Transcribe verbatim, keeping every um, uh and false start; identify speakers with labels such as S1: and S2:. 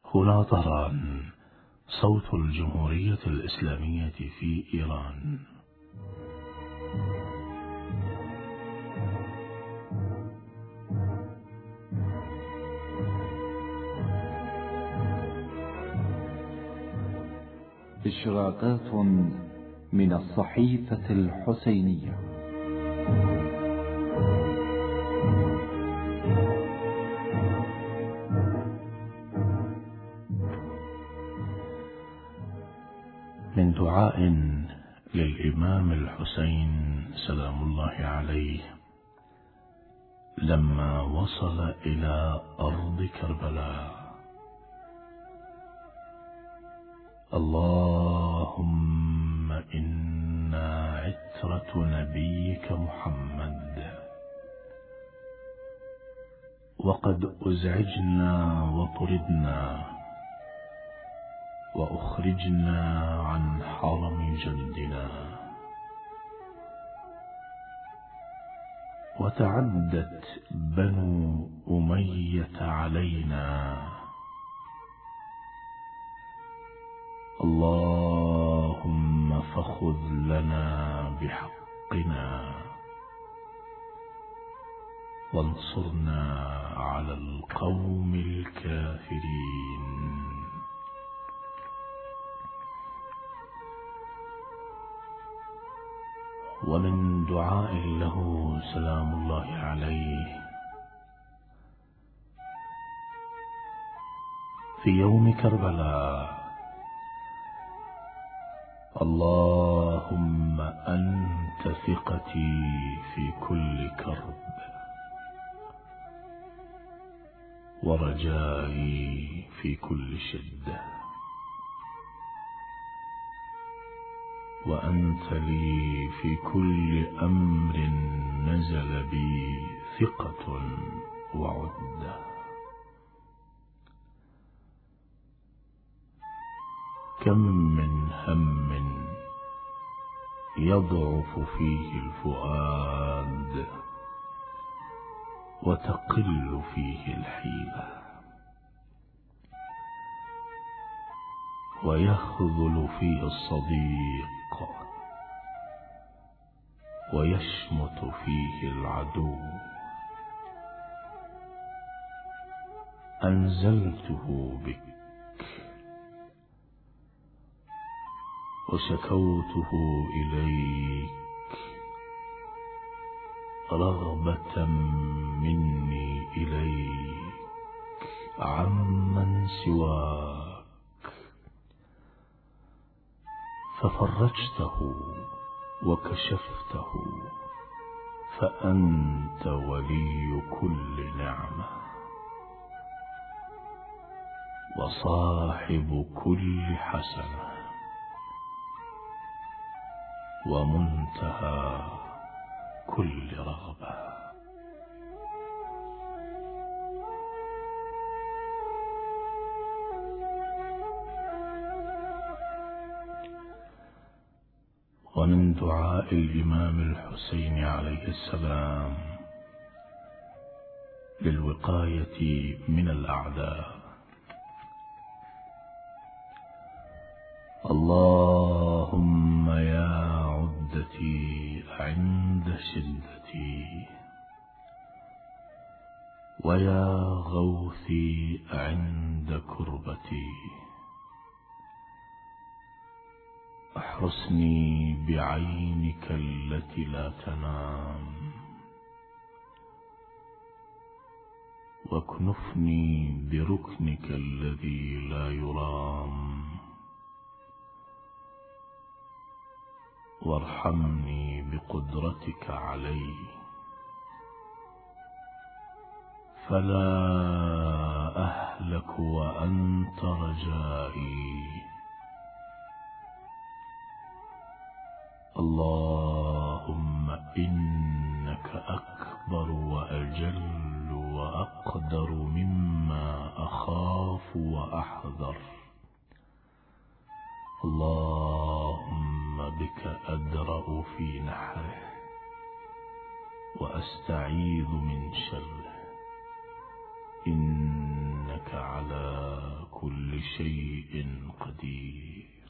S1: هنا طهران، صوت الجمهورية الإسلامية في إيران.
S2: إشراقات من الصحيفة الحسينية.
S1: من دعاء للإمام الحسين سلام الله عليه لما وصل إلى أرض كربلاء: اللهم إنا عترة نبيك محمد، وقد أزعجنا وطردنا وأخرجنا عن حرم جندنا، وتعدت بنو أمية علينا، اللهم فخذ لنا بحقنا وانصرنا على القوم الكافرين. ومن دعاء له سلام الله عليه في يوم كربلاء: اللهم أنت ثقتي في كل كرب، ورجائي في كل شدة، وأنت لي في كل أمر نزل بي ثقة وعدة. كم من هم يضعف فيه الفؤاد وتقل فيه الحيلة، ويخذل فيه الصديق ويشمت فيه العدو. أنزلته بك وشكوته إليك رغبة مني إليك عمن سواك، ففرجته وكشفته، فأنت ولي كل نعمة وصاحب كل حسنة ومنتهى كل رغبة. ومن دعاء الإمام الحسين عليه السلام للوقاية من الأعداء: اللهم يا عدتي عند شدتي، ويا غوثي عند كربتي، احرسني بعينك التي لا تنام، واكنفني بركنك الذي لا يرام، وارحمني بقدرتك علي، فلا أهلك وأنت رجائي. اللهم إنك أكبر وأجل وأقدر مما أخاف وأحذر. اللهم بك أدرأ في نحره وأستعيذ من شره، إنك على كل كل شيء قدير.